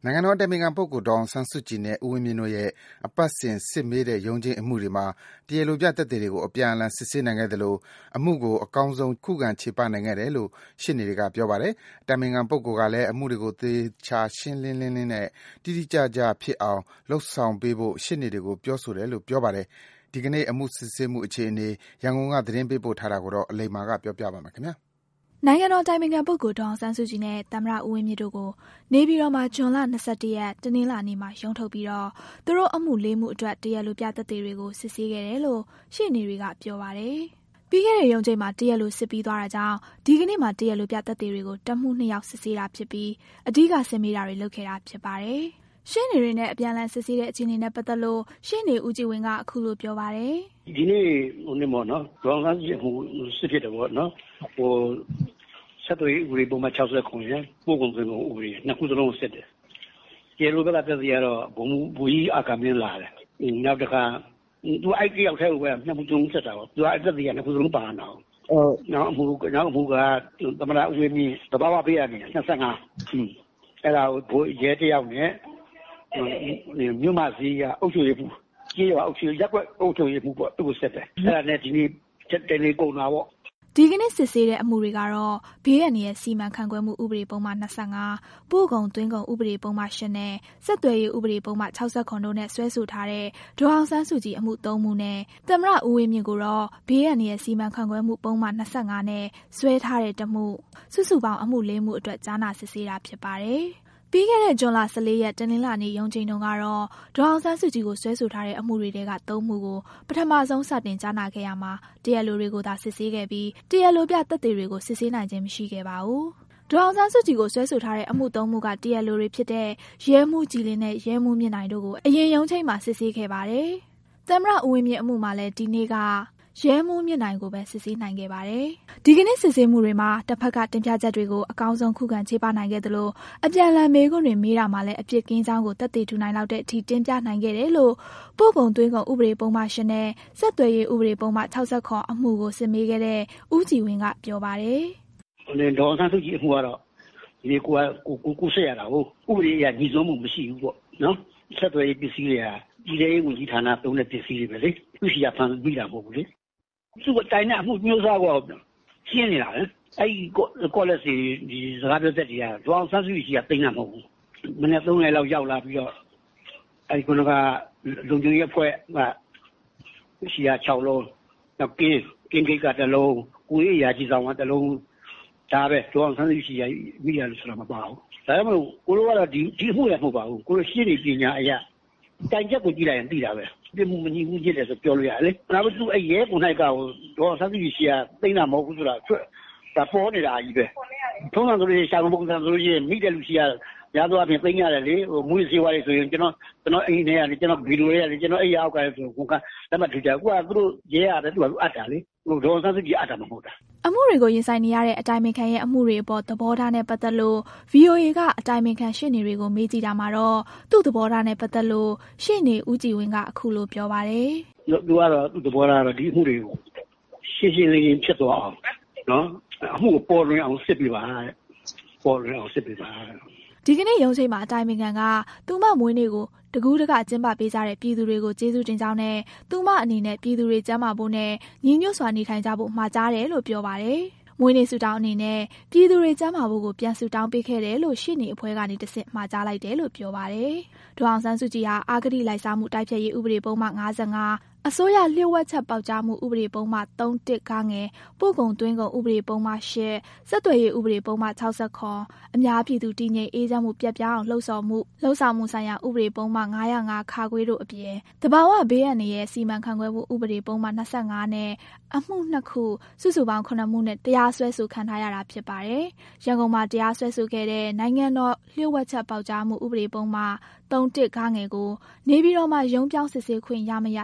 နိုင်ငံတော်အတိုင်ပင်ခံပုဂ္ဂိုလ်ဒေါ်အောင်ဆန်းစုကြည်နဲ့ဦးဝင်းမြင့်တို့ရဲ့အပတ်စဉ်စစ်မေးတဲ့ရုံးချိန်းအမှုတွေမှာတရားလိုပြသက်သေတွေကိုအပြန်အလှန်စစ်ဆေးနိုင်ခဲ့သလိုအမှုကိုအကောင်းဆုံးခုခံချေပနိုင်ခဲ့တယ်လို့ရှေ့နေတွေကပြောပါတယ်။အတိုင်ပင်ခံပုဂ္ဂိုလ်ကလည်းအမှုတွေကိုသေချာရှင်းလင်းနဲ့တိတိကျကျဖြစ်အောင်လုပ်ဆောင်ပေးဖို့ရှေ့နေတွေကိုပြောဆိုတယ်လို့ပြောပါတယ်။ဒီကနေ့အမှုစစ်ဆေးမှုအခြေအနေရန်ကုန်ကသတင်းပေးပို့ထားတာကိုအလိမ္မာကပြောပြပါမယ်ခင်ဗျာ။နိုင်ငံတော်တိုင်ပင်ခံပုဂ္ဂိုလ်ဒေါ်အောင်ဆန်းစုကြည်နဲ့သမ္မတဦးဝင်းမြင့်တို့ကိုနေပြည်တော်မှာဇွန်လ21ရက်တနင်္လာနေ့မှာရုံးထုတ်ပြီးတော့သူတို့အမှု၄မှုအတွက်တရားလိုပြသက်သေတွေကိုစစ်ဆေးခဲ့တယ်လို့ရှေ့နေတွေကပြောပါတယ်။ပြီးခဲ့တဲ့ရုံးချိန်မှာတရားလိုစစ်ပြီးသွားတာကြောင့်ဒီကနေ့မှာတရားလိုပြသက်သေတွေကိုတမှု2ယောက်စစ်ဆေးတာဖြစ်ပြီးအဓိကစစ်မေးတာတွေလုပ်ခဲ့တာဖြစ်ပါတယ်။ရှေ့နေတွေနဲ့အပြန်အလှန်စစ်ဆေးတဲ့အခြေအနေနဲ့ပတ်သက်လို့ရှေ့နေဦးကြည်ဝင်းကအခုလိုပြောပါတယ်။ဒီနေ့ပေါ့နော်ဒေါ်အောင်ဆန်းစုကြည်စစ်ဖြစ်တယ်ပေါ့နော်ဆက်သွယ်ရေးဥပဒေပုံမှန်69ရယ်ပို့ကုန်သွင်းကုန်ဥပဒေနှစ်ခုစလုံးစစ်တယ်။ကျေလိုဘက်ကသက်သေကတော့ဘုံကြီးအာကမင်းလာတယ်။နောက်တစ်ခါသူအဲ့ဒီရောက်ထဲကိုပဲနှစ်ခုစလုံးစစ်တာပေါ့။သူကသက်သေကနှစ်ခုစလုံးပါနေတာ။နောက်အမှုကသမ္မတဦးဝင်းမြင့်တဘာဝပေးရတယ်25အဲ့ဒါကိုရဲတယောက်နဲ့မြို့မစီကအုပ်ချုပ်ရေးမှုကြေးရွာအုပ်ချုပ်ရက်ွက်အုပ်ချုပ်ရေးမှုပေါ့သူ့ကိုစစ်တယ်။အဲ့ဒါနဲ့ဒီနေ့တယ်လီကုန်တာပေါ့ဒီကနေ့စစ်ဆေးတဲ့အမှုတွေကတော့ဘေးရန်ရဲ့စီမံခန့်ခွဲမှုဥပဒေပုံမှန်25ပို့ကုန်သွင်းကုန်ဥပဒေပုံမှန်8နဲ့ဆက်သွယ်ရေးဥပဒေပုံမှန်60တို့နဲ့ဆွဲဆိုထားတဲ့ဒေါ်အောင်ဆန်းစုကြည်အမှု3မှုနဲ့သမ္မတဦးဝင်းမြင့်ကိုတော့ဘေးရန်ရဲ့စီမံခန့်ခွဲမှုပုံမှန်25နဲ့ဆွဲထားတဲ့တမှုစုစုပေါင်းအမှု4မှုအတွက်ကြားနာစစ်ဆေးတာဖြစ်ပါတယ်။ပြီးခဲ့တဲ့ဇွန်လ14ရက်တနင်္လာနေ့ရုံးချိန်တုန်းကတော့ဒေါ်အောင်ဆန်းစုကြည်ကိုဆွဲဆိုထားတဲ့အမှုတွေက3မှုကိုပထမဆုံးစတင်ကြားနာခဲ့ရမှာတရားလိုတွေကိုသာစစ်ဆေးခဲ့ပြီးတရားလိုပြသက်သေတွေကိုစစ်ဆေးနိုင်ခြင်းမရှိခဲ့ပါဘူး။ဒေါ်အောင်ဆန်းစုကြည်ကိုဆွဲဆိုထားတဲ့အမှု3မှုကတရားလိုတွေဖြစ်တဲ့ရဲမှုကြည်လင်းနဲ့ရဲမှုမြင့်နိုင်တို့ကိုအရင်ရုံးချိန်မှာစစ်ဆေးခဲ့ပါတယ်။သမ္မတဦးဝင်းမြင့်အမှုမှာလည်းဒီနေ့ကရဲမှုမြင့်နိုင်ကိုပဲစစ်ဆေးနိုင်ခဲ့ပါတယ်။ဒီကနေ့စစ်ဆေးမှုတွေမှာတစ်ဖက်ကတင်ပြချက်တွေကိုအကောင်းဆုံးခုခံချေပနိုင်ခဲ့သလိုအပြန်အလှန်မေးခွန်းတွေမေးတာမှလည်းအပြစ်ကင်းကြောင်းကိုသက်သေထူနိုင်လောက်တဲ့အထိတင်ပြနိုင်ခဲ့တယ်လို့ပို့ကုန်သွင်းကုန်ဥပဒေပုံမှန်8နဲ့ဆက်သွယ်ရေးဥပဒေပုံမှန်60အမှုကိုစစ်မေးခဲ့တဲ့ဦးကြည်ဝင်းကပြောပါတယ်။ဒေါ်အောင်ဆန်းစုကြည်အမှုကတော့ဒီကိုဆက်ရတာဟုတ်ဥပဒေအရညီဆုံးမှုမရှိဘူးပေါ့နော်။ဆက်သွယ်ရေးပစ္စည်းတွေကဒီလေဝန်ကြီးဌာနသုံးတဲ့ပစ္စည်းတွေပဲလေသူရှိရဖန်ပြီးတာမဟုတ်ဘူးလေသူ့တိုင်တဲ့အမှုမျိုးစားကိုရှင်းနေတာလေအဲ့ဒီကောလက်စီဒီစကားပြောတဲ့တရားဒေါ်အောင်ဆန်းစုကြည်ကသိနေတာမဟုတ်ဘူးမနေ့3ရက်လောက်ရောက်လာပြီးတော့အဲ့ဒီကလုံခြုံရေးအဖွဲ့ကရှိရ6လုံးနောက်ကင်းဂိတ်က1လုံးကိုရေးရာကြီးဆောင်က1လုံးဒါပဲဒေါ်အောင်ဆန်းစုကြည်ကမိရလို့ဆိုတာမပါဘူးဒါပေမဲ့ကိုလိုကတော့ဒီအမှုလည်းမဟုတ်ပါဘူးကိုလိုရှင်းနေပညာအရာတိုင်ချက်ကိုကြည့်လိုက်ရင်သိတာပဲပြမှုမကြီးဘူးဖြစ်တယ်ဆိုပြောလို့ရတယ်လေ။နောက်သူအဲ့ရဲကိုနိုင်ကဒေါ်ဆန်းစုကြည်ရှိရသိနေတာမဟုတ်ဘူးဆိုတာဒါပေါ်နေတာကြီးပဲ။ထုံးစံဆိုလို့ရှာပုံစံဆိုလို့မိတဲ့လူရှိရရတော့အပြင်သိရတယ်လေဟိုမွေးစေးဝါးလေးဆိုရင်ကျွန်တော်အိမ်ထဲကနေကျွန်တော်ဗီဒီယိုလေးရတယ်ကျွန်တော်အဲ့ရအောက်ကလည်းဆိုကိုကလက်မှတ်ထူကြကိုကသူတို့ရဲရတယ်သူကအပ်တာလေဟိုဒေါ်ဆန်းစုကြည်အပ်တာမဟုတ်တာအမှုတွေကိုရင်ဆိုင်နေရတဲ့အတိုင်ပင်ခံရဲ့အမှုတွေအပေါ်သဘောထားနဲ့ပတ်သက်လို့ VOA ကအတိုင်ပင်ခံရှေ့နေတွေကိုမေးကြည့်တာမှာတော့သူ့သဘောထားနဲ့ပတ်သက်လို့ရှေ့နေဦးကြည်ဝင်းကအခုလိုပြောပါတယ်။သူကတော့သူ့သဘောထားကတော့ဒီအမှုတွေကိုရှင်းရှင်းလင်းလင်းဖြစ်သွားအောင်နော်အမှုကိုပေါ်လွင်အောင်စစ်ပြပါပေါ်လွင်အောင်စစ်ပြပါဒီကနေ့ရုံးချိန်မှာအတိုင်ပင်ခံကသူမမွေးနေ့ကိုတကူးတကကျင်းပပေးကြတဲ့ပြည်သူတွေကိုကျေးဇူးတင်ကြောင်းနဲ့သူမအနေနဲ့ပြည်သူတွေကျန်းမာဖို့နဲ့ညီညွတ်စွာနေထိုင်ကြဖို့မှာကြားတယ်လို့ပြောပါတယ်။မွေးနေ့ဆုတောင်းအနေနဲ့ပြည်သူတွေကျန်းမာဖို့ကိုပြန်ဆုတောင်းပေးခဲ့တယ်လို့ရှေ့နေအဖွဲ့ကနေတဆင့်မှာကြားလိုက်တယ်လို့ပြောပါတယ်။ဒေါ်အောင်ဆန်းစုကြည်ဟာအာဂတိလိုက်စားမှုတိုက်ဖျက်ရေးဥပဒေပုံမှန်55အစိုးရလျှို့ဝှက်ချက်ပေါက်ကြားမှုဥပဒေပုံမှန်31ကားငယ်ပို့ကုန်သွင်းကုန်ဥပဒေပုံမှန်8ဆက်သွယ်ရေးဥပဒေပုံမှန်60အများပြည်သူတည်ငြိမ်အေးချမ်းမှုပြတ်ပြားအောင်လှုံ့ဆော်မှုဆိုင်ရာဥပဒေပုံမှန်905ခါခွေးတို့အပြင်တဘာဝဘေးရန်ရဲ့စီမံခန့်ခွဲမှုဥပဒေပုံမှန်25နဲ့အမှု2ခုစုစုပေါင်း9မှုနဲ့တရားစွဲဆိုခံထားရတာဖြစ်ပါတယ်။ရန်ကုန်မှာတရားစွဲဆိုခဲ့တဲ့နိုင်ငံတော်လျှို့ဝှက်ချက်ပေါက်ကြားမှုဥပဒေပုံမှန်31ကားငယ်ကိုနေပြည်တော်မှာရုံးပြောင်းစစ်ဆေးခွင့်ရမရကြားနာမှု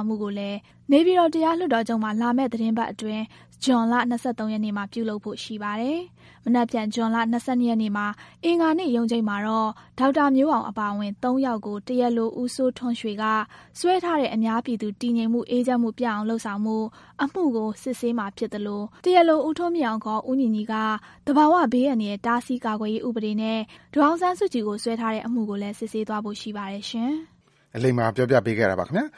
မှုကိုလည်းနေပြည်တော်တရားလွှတ်တော်ချုပ်မှာလာမယ့်သတင်းပတ်အတွင်းဇွန်လ23ရက်နေ့မှာပြုလုပ်ဖို့ရှိပါတယ်။မနက်ဖြန်ဇွန်လ22ရက်နေ့မှာအင်္ဂါနေ့ရုံးချိန်မှာတော့ဒေါက်တာမျိုးအောင်အပါအဝင်3ယောက်ကိုတရားလိုဦးစိုးထွန်းရွှေကဆွဲထားတဲ့အများပြည်သူတည်ငြိမ်မှုအေးချမ်းမှုပြအောင်လှုပ်ဆောင်မှုအမှုကိုစစ်ဆေးမှာဖြစ်တယ်လို့တရားလိုဦးထွန်းမြအောင်ခေါ်ဦးညီညီကတဘာဝဘေးအန္တရာယ်တားဆီးကာကွယ်ရေးဥပဒေနဲ့ဒေါအောင်ဆန်းစုကြည်ကိုဆွဲထားတဲ့အမှုကိုလည်းစစ်ဆေးသွားဖို့ရှိပါတယ်ရှင်။အလိမ္မာပြောပြပေးခဲ့တာပါခင်ဗျာ။